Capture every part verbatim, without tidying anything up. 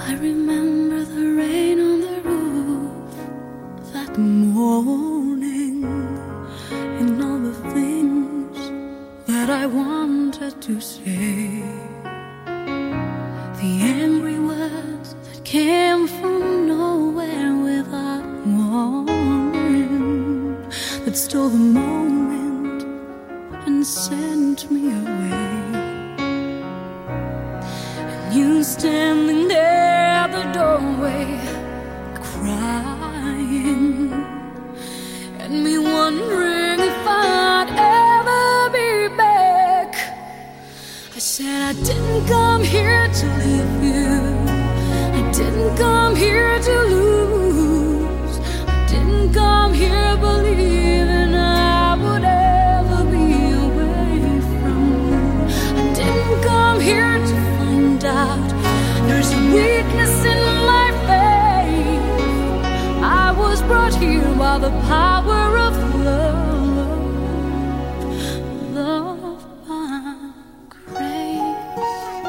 I remember the rain on the roof that morning, and all the things that I wanted to say, the angry words that came from nowhere without warning, that stole the moment and sent me away. And you standing there at the doorway crying, and me wondering if I'd ever be back. I said I didn't come here to leave you, I didn't come here to lose, I didn't come here believing I would ever be away from you. I didn't come here to find out there's a weakness in my faith. I was brought here by the power of love, love by grace.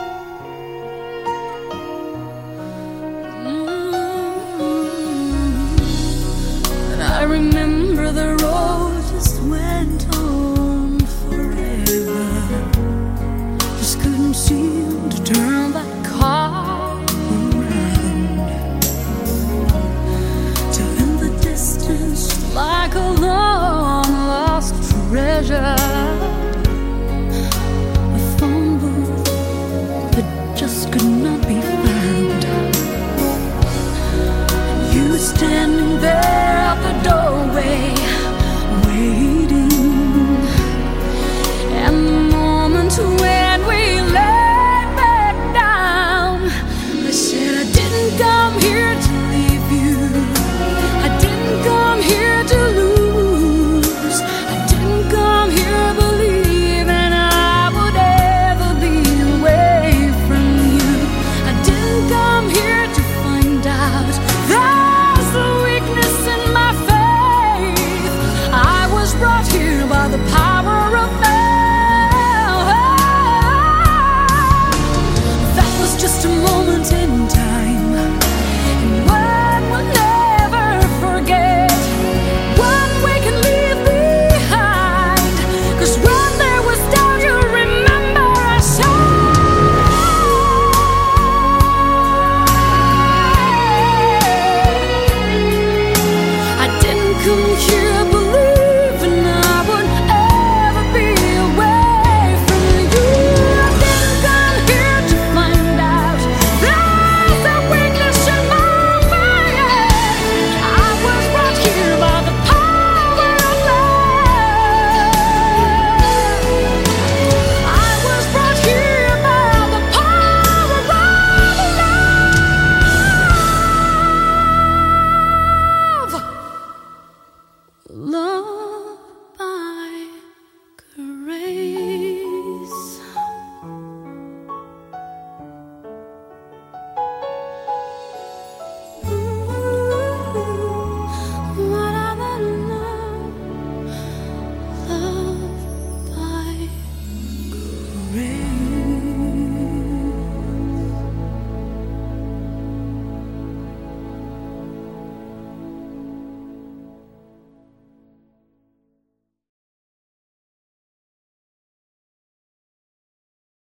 Mm-hmm. And I remember the road just went on forever, just couldn't seem to turn that car like a long-lost treasure, a phone booth that just could not be found. You standing there at the doorway, waiting, and the moment when we laid back down, I said I didn't come here to leave you, I didn't come here to lose, I didn't come here believing I would ever be away from you. I didn't come here to find out there's a weakness in my faith. I was brought here by the power of love. That was just a moment in time.